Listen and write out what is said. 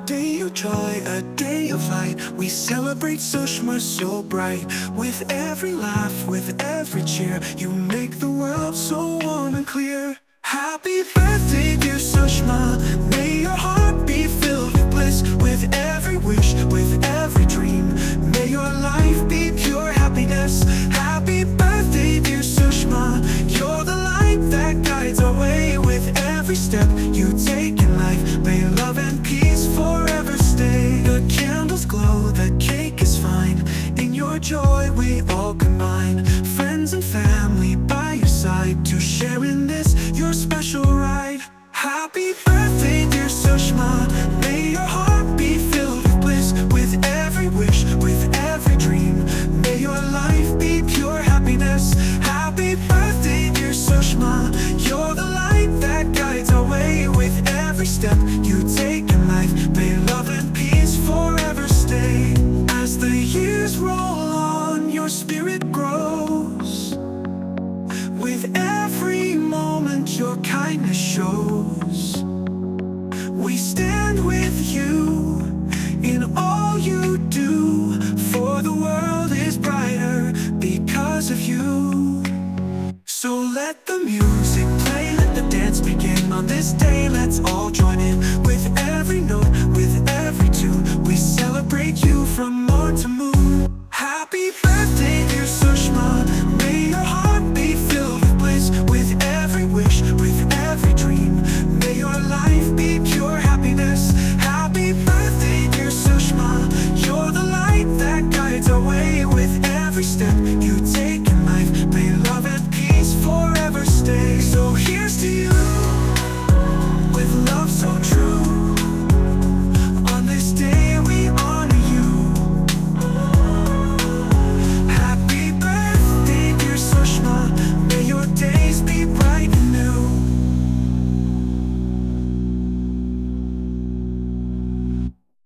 day of joy, a day of light. We celebrate Sushma so bright. With every laugh, with every cheer, you make the world so warm and clear. Happy birthday, dear Sushma. May your heart be filled with bliss. With every wish, with every dream, may your life be pure happiness. Happy birthday, dear Sushma. You're the light that guides our way. With every step you take in life, may love and peace forever stay. The candles glow, the cake is fine. In your joy we all combine. Friends and family by your side, to share in this your special ride. Happy birthday, dear Sushma. May your heart be filled with bliss. With every wish, with every dream, may your life be pure happiness. Happy birthday, dear Sushma. You're the light that guides our way. With every step you take in life, may love and peace forever stay. As the years roll on, your spirit grows. With every moment your kindness shows. We stand with you in all you do, for the world is brighter because of you. So let the music play, let the dance begin. On this day let's all join